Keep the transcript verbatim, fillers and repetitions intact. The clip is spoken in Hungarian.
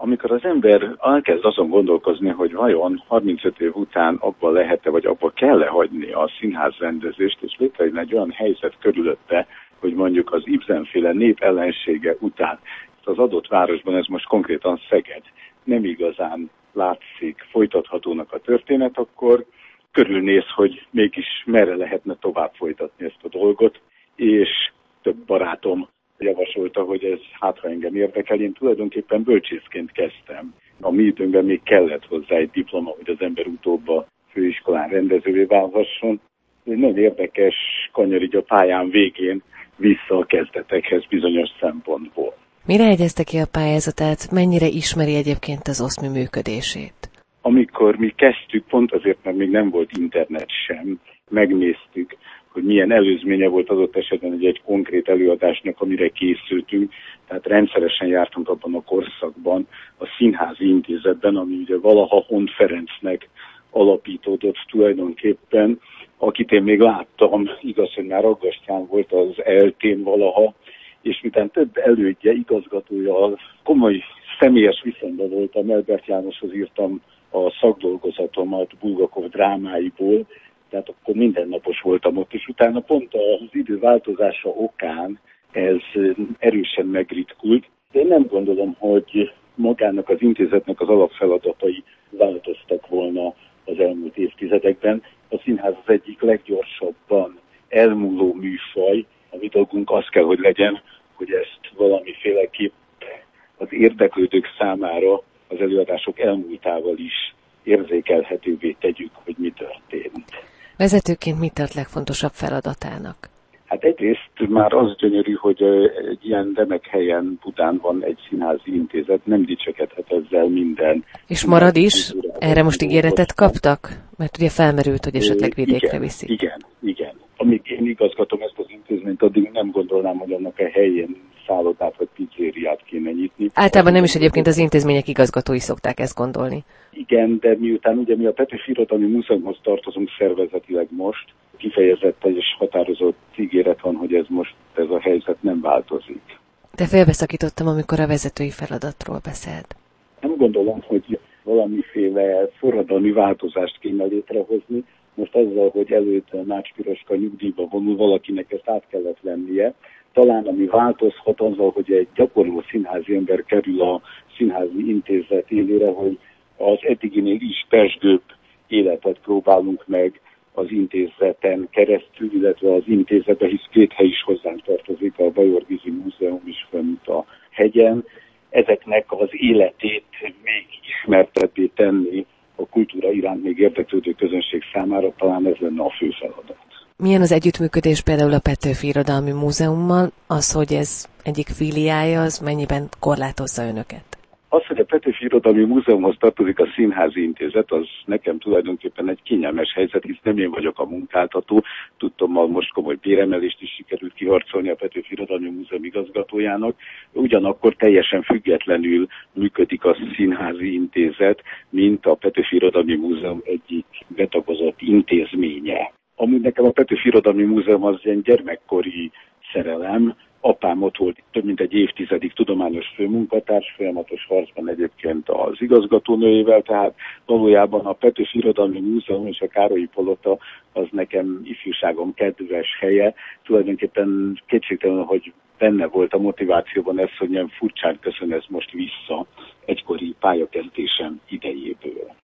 Amikor az ember elkezd azon gondolkozni, hogy vajon harmincöt év után abba lehet-e, vagy abba kell-e hagyni a színházrendezést, és létrejön egy olyan helyzet körülötte, hogy mondjuk az Ibsen-féle nép ellensége után az adott városban, ez most konkrétan Szeged, nem igazán látszik folytathatónak a történet, akkor körülnéz, hogy mégis merre lehetne tovább folytatni ezt a dolgot, és több barátom javasolta, hogy ez hát ha engem érdekel, én tulajdonképpen bölcsészként kezdtem. A mi időnkben még kellett hozzá egy diploma, hogy az ember utóbb a főiskolán rendezővé válhasson. Egy nagyon érdekes kanyar így a pályán végén vissza a kezdetekhez bizonyos szempontból. Mire egyezte ki a pályázatát, mennyire ismeri egyébként az oszmi működését? Amikor mi kezdtük, pont azért, mert még nem volt internet sem, megnéztük, hogy milyen előzménye volt adott esetben egy, egy konkrét előadásnak, amire készültünk. Tehát rendszeresen jártunk abban a korszakban a Színházi Intézetben, ami ugye valaha Hont Ferencnek alapítódott tulajdonképpen, akit én még láttam, igaz, hogy már Aggastyán volt az eltén valaha, és miután több elődje, igazgatója, komoly személyes viszonyban voltam, Elbert Jánoshoz írtam a szakdolgozatomat Bulgakov drámáiból, tehát akkor mindennapos voltam ott, és utána pont az idő változása okán ez erősen megritkult. De én nem gondolom, hogy magának az intézetnek az alapfeladatai változtak volna az elmúlt évtizedekben. A színház az egyik leggyorsabban elmúló műfaj, a mi dolgunk az kell, hogy legyen, hogy ezt valamiféleképp az érdeklődők számára az előadások elmúltával is érzékelhetővé tegyük, hogy mi történt. Vezetőként mit tart legfontosabb feladatának? Hát egyrészt már az gyönyörű, hogy egy ilyen remek helyen Budán van egy színházi intézet, nem dicsekedhet ezzel minden. És marad is? Erre most ígéretet kaptak? Mert ugye felmerült, hogy esetleg vidékre viszik. Igen, igen. Amíg én igazgatom ezt az intézményt, addig nem gondolnám, hogy annak a helyén szállodát vagy pizzériát kéne nyitni. Általában nem is egyébként az intézmények igazgatói szokták ezt gondolni. Igen, de miután ugye mi a Petőfi Irodalmi Múzeumhoz tartozunk szervezetileg most, kifejezett és határozott ígéret van, hogy ez most, ez a helyzet nem változik. De félbeszakítottam, amikor a vezetői feladatról beszélt. Nem gondolom, hogy valamiféle forradalmi változást kéne létrehozni. Most azzal, hogy előtte Nács Piroska nyugdíjba vonul, valakinek ezt át kellett vennie. Talán ami változhat azzal, hogy egy gyakorló színházi ember kerül a színházi intézet élére, hogy az eddiginél is pezsgőbb életet próbálunk meg az intézeten keresztül, illetve az intézetbe, hisz két hely is hozzánk tartozik, a Bajor-Gizi Múzeum is fönt a hegyen. Ezeknek az életét még ismertebbé tenni a kultúra iránt még érdeklődő közönség számára, talán ez lenne a fő feladat. Milyen az együttműködés például a Petőfi Irodalmi Múzeummal? Az, hogy ez egyik filiája, az mennyiben korlátozza önöket? Az, hogy a Petőfi Irodalmi Múzeumhoz tartozik a Színházi Intézet, az nekem tulajdonképpen egy kényelmes helyzet, hisz nem én vagyok a munkáltató. Tudtommal most komoly béremelést is sikerült kiharcolni a Petőfi Irodalmi Múzeum igazgatójának. Ugyanakkor teljesen függetlenül működik a Színházi Intézet, mint a Petőfi Irodalmi Múzeum egyik betagozott intézménye. Amúgy nekem a Petőfi Irodalmi Múzeum az ilyen gyermekkori szerelem. Apám ott volt több mint egy évtizedig tudományos főmunkatárs, folyamatos harcban egyébként az igazgatónőjével, tehát valójában a Petőfi Irodalmi Múzeum és a Károlyi Palota az nekem ifjúságom kedves helye. Tulajdonképpen kétségtelenül, hogy benne volt a motivációban ez, hogy nem furcsán köszön ez most vissza egykori pályakezdésem idő.